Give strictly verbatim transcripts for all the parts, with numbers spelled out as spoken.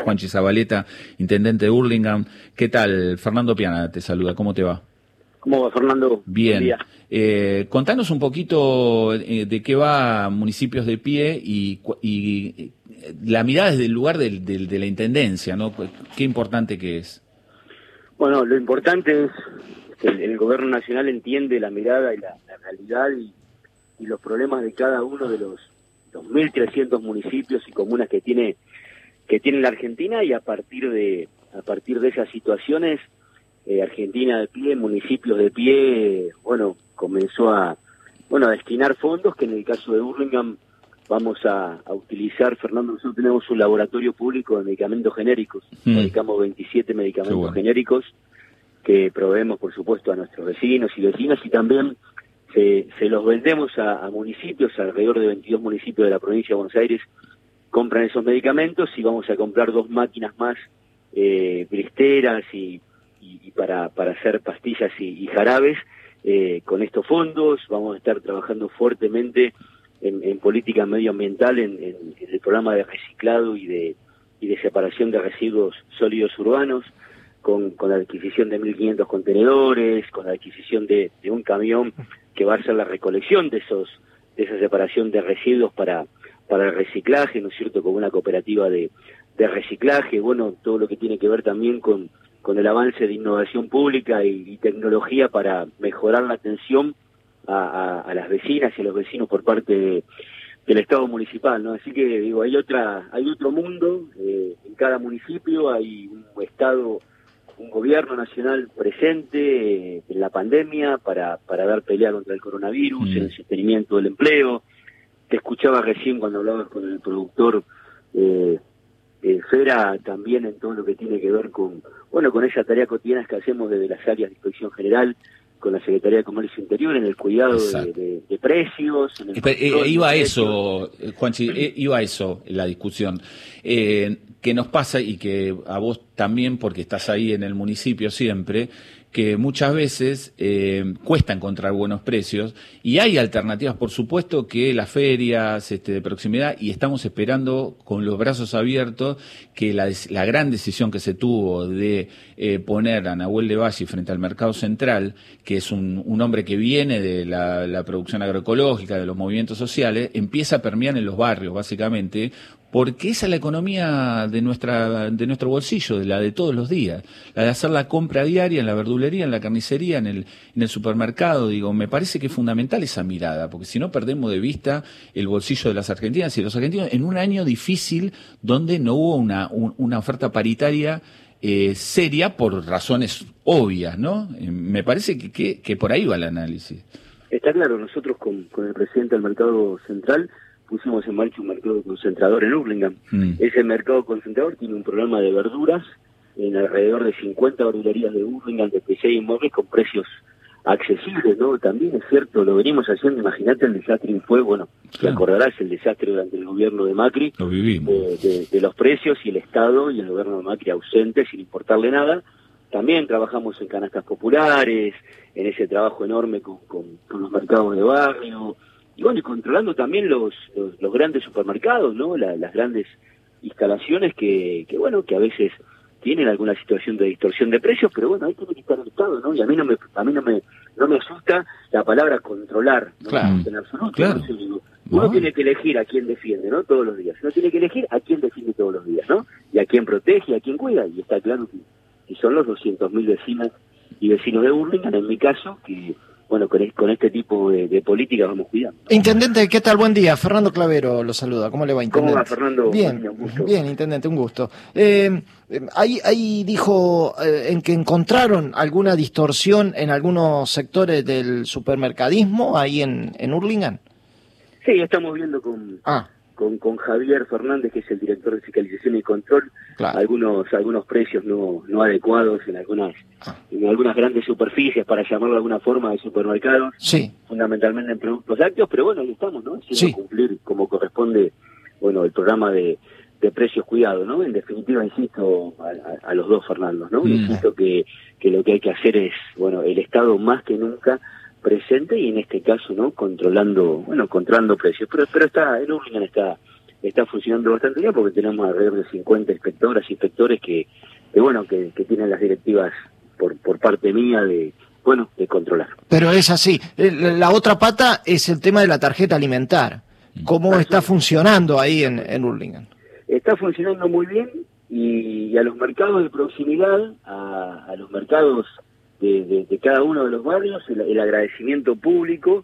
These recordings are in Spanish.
Juanchi Zabaleta, intendente de Hurlingham. ¿Qué tal? Fernando Piana te saluda, ¿cómo te va? ¿Cómo va, Fernando? Bien. Eh, contanos un poquito eh, de qué va Municipios de Pie y, y la mirada desde el lugar del, del, de la Intendencia, ¿no? Qué importante que es. Bueno, lo importante es que el, el Gobierno Nacional entiende la mirada y la, la realidad y, y los problemas de cada uno de los dos mil trescientos municipios y comunas que tiene que tiene la Argentina, y a partir de a partir de esas situaciones, eh, Argentina de Pie, Municipios de Pie, bueno, comenzó a bueno a destinar fondos que en el caso de Hurlingham vamos a, a utilizar. Fernando, nosotros tenemos un laboratorio público de medicamentos genéricos, mm. fabricamos veintisiete medicamentos bueno. genéricos que proveemos, por supuesto, a nuestros vecinos y vecinas, y también se, se los vendemos a, a municipios, alrededor de veintidós municipios de la provincia de Buenos Aires compran esos medicamentos, y vamos a comprar dos máquinas más, eh, blisteras y, y, y para, para hacer pastillas y, y jarabes eh, con estos fondos. Vamos a estar trabajando fuertemente En, en política medioambiental, en, en, en el programa de reciclado y de y de separación de residuos sólidos urbanos, con, con la adquisición de mil quinientos contenedores, con la adquisición de, de un camión que va a hacer la recolección de esos de esa separación de residuos para para el reciclaje, ¿no es cierto?, con una cooperativa de, de reciclaje. Bueno, todo lo que tiene que ver también con, con el avance de innovación pública y, y tecnología para mejorar la atención A, a, a las vecinas y a los vecinos por parte de, del Estado municipal, ¿no? Así que, digo, hay otra, hay otro mundo, eh, en cada municipio hay un Estado, un gobierno nacional presente eh, en la pandemia para, para dar pelea contra el coronavirus, mm. en el sostenimiento del empleo. Te escuchaba recién cuando hablabas con el productor eh, eh, Fera, también en todo lo que tiene que ver con, bueno, con esa tarea cotidiana que hacemos desde las áreas de inspección general, con la Secretaría de Comercio Interior, en el cuidado de, de, de precios. En el eh, iba a eso, Juanchi, eh, iba a eso la discusión. Eh, que nos pasa, y que a vos también, porque estás ahí en el municipio siempre, que muchas veces eh, cuesta encontrar buenos precios, y hay alternativas, por supuesto, que las ferias este, de proximidad, y estamos esperando con los brazos abiertos que la, la gran decisión que se tuvo de eh, poner a Nahuel de Valle frente al Mercado Central, que es un, un hombre que viene de la, la producción agroecológica, de los movimientos sociales, empieza a permear en los barrios, básicamente, porque esa es la economía de nuestra de nuestro bolsillo, de la de todos los días, la de hacer la compra diaria en la verdulería, en la carnicería, en el en el supermercado. Digo, me parece que es fundamental esa mirada, porque si no perdemos de vista el bolsillo de las argentinas y los argentinos en un año difícil donde no hubo una un, una oferta paritaria eh, seria por razones obvias, ¿no? Eh, me parece que, que que por ahí va el análisis. Está claro, nosotros con, con el presidente del Mercado Central pusimos en marcha un mercado concentrador en Hurlingham. Mm. Ese mercado concentrador tiene un programa de verduras en alrededor de cincuenta verdulerías de Hurlingham, de P C y Morris, con precios accesibles, ¿no? También es cierto, lo venimos haciendo. Imagínate el desastre que fue, bueno, claro. Te acordarás el desastre durante el gobierno de Macri, lo vivimos. De, de, de los precios, y el Estado y el gobierno de Macri ausentes sin importarle nada. También trabajamos en canastas populares, en ese trabajo enorme con, con, con los mercados de barrio, y bueno, y controlando también los, los, los grandes supermercados, ¿no? La, las grandes instalaciones que, que, bueno, que a veces tienen alguna situación de distorsión de precios, pero bueno, ahí tiene que estar el Estado, ¿no? Y a mí no me, a mí no me, no me asusta la palabra controlar, ¿no? Claro, en absoluto. claro. ¿No? Digo, uno no. tiene que elegir a quién defiende, ¿no? Todos los días. Uno tiene que elegir a quién defiende todos los días, ¿no? Y a quién protege, y a quién cuida. Y está claro que, que son los doscientos mil vecinas y vecinos de Hurlingham, en mi caso, que bueno, con, con este tipo de, de políticas vamos cuidando. Intendente, ¿qué tal? Buen día. Fernando Clavero lo saluda. ¿Cómo le va, Intendente? ¿Cómo va, Fernando? Bien, un gusto. Bien, Intendente, un gusto. Eh, ahí, ahí dijo eh, en que encontraron alguna distorsión en algunos sectores del supermercadismo ahí en, en Hurlingham. Sí, estamos viendo con... Ah. Con, con Javier Fernández, que es el director de fiscalización y control, claro. algunos algunos precios no no adecuados en algunas ah. en algunas grandes superficies, para llamarlo de alguna forma, de supermercados, sí. fundamentalmente en productos lácteos, pero bueno, ahí estamos, ¿no? Haciendo sí. cumplir como corresponde, bueno, el programa de, de precios cuidados, ¿no? En definitiva, insisto a, a, a los dos Fernandos, ¿no? Mm. Insisto que, que lo que hay que hacer es, bueno, el Estado más que nunca presente, y en este caso, ¿no? Controlando, bueno, controlando precios. Pero pero está, en Hurlingham está está funcionando bastante bien porque tenemos alrededor de cincuenta inspectoras y inspectores que, que bueno, que, que tienen las directivas por, por parte mía de, bueno, de controlar. Pero es así. La otra pata es el tema de la tarjeta alimentar. ¿Cómo ah, está sí. funcionando ahí en, en Hurlingham? Está funcionando muy bien y, y a los mercados de proximidad, a, a los mercados de, de, de cada uno de los barrios, el, el agradecimiento público,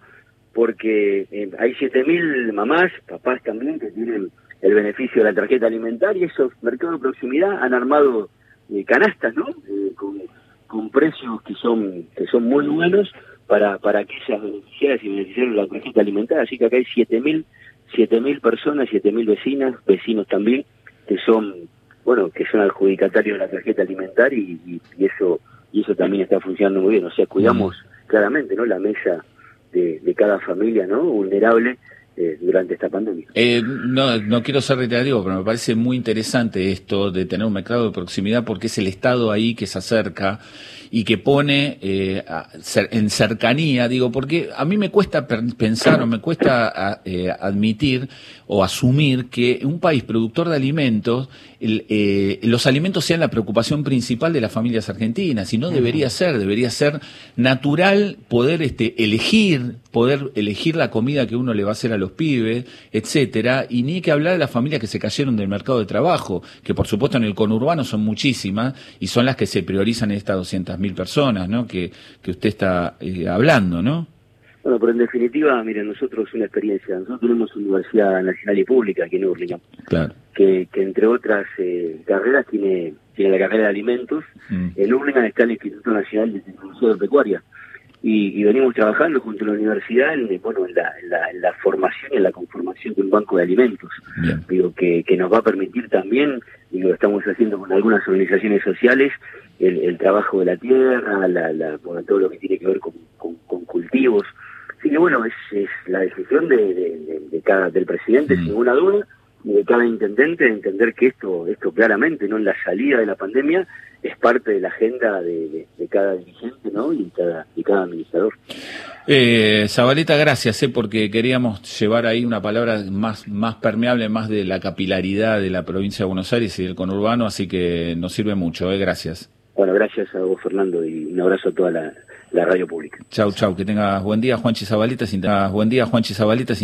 porque eh, hay siete mil mamás, papás también, que tienen el beneficio de la tarjeta alimentaria, y esos mercados de proximidad han armado eh, canastas, ¿no? Eh, con, con precios que son que son muy buenos para, para aquellas beneficiarias y beneficiarios de la tarjeta alimentaria, así que acá hay siete mil personas, siete mil vecinas, vecinos también, que son, bueno, que son adjudicatarios de la tarjeta alimentaria y, y, y eso y eso también está funcionando muy bien, o sea, cuidamos mm. claramente, ¿no?, la mesa de, de cada familia, ¿no?, vulnerable eh, durante esta pandemia. Eh, no, no quiero ser reiterativo, pero me parece muy interesante esto de tener un mercado de proximidad, porque es el Estado ahí que se acerca y que pone eh, a, en cercanía, digo, porque a mí me cuesta pensar o me cuesta a, eh, admitir o asumir que un país productor de alimentos, el, eh, los alimentos sean la preocupación principal de las familias argentinas, y no debería ser, debería ser natural poder este, elegir, poder elegir la comida que uno le va a hacer a los pibes, etcétera, y ni que hablar de las familias que se cayeron del mercado de trabajo, que por supuesto en el conurbano son muchísimas y son las que se priorizan en estas doscientas mil personas, ¿no?, que, que usted está eh, hablando, ¿no? Bueno, pero en definitiva, miren, nosotros una experiencia, nosotros tenemos Universidad Nacional y Pública aquí en Hurlingham, claro. que, que entre otras eh, carreras tiene, tiene la carrera de alimentos. Mm. En Hurlingham está el Instituto Nacional de Tecnología Agropecuaria, y, y venimos trabajando junto a la universidad en, bueno, en la, en la, en la formación y en la conformación de un banco de alimentos. Bien. Digo, que, que nos va a permitir también, y lo estamos haciendo con algunas organizaciones sociales, el, el trabajo de la tierra, la, la, bueno, todo lo que tiene que ver con, con, con cultivos. Así que bueno, es, es la decisión de, de, de, de cada del presidente, mm. sin ninguna duda, y de cada intendente, de entender que esto, esto claramente, ¿no?, en la salida de la pandemia, es parte de la agenda de, de, de cada dirigente, ¿no?, y cada, y cada administrador. Eh, Zabaleta, gracias, eh, porque queríamos llevar ahí una palabra más, más permeable, más de la capilaridad de la provincia de Buenos Aires y del conurbano, así que nos sirve mucho, eh, gracias. Bueno, gracias a vos, Fernando, y un abrazo a toda la, la radio pública. Chau, chau, que tengas buen día, Juanchi Zabaleta. Sin... Buen día, Juanchi Zabaleta.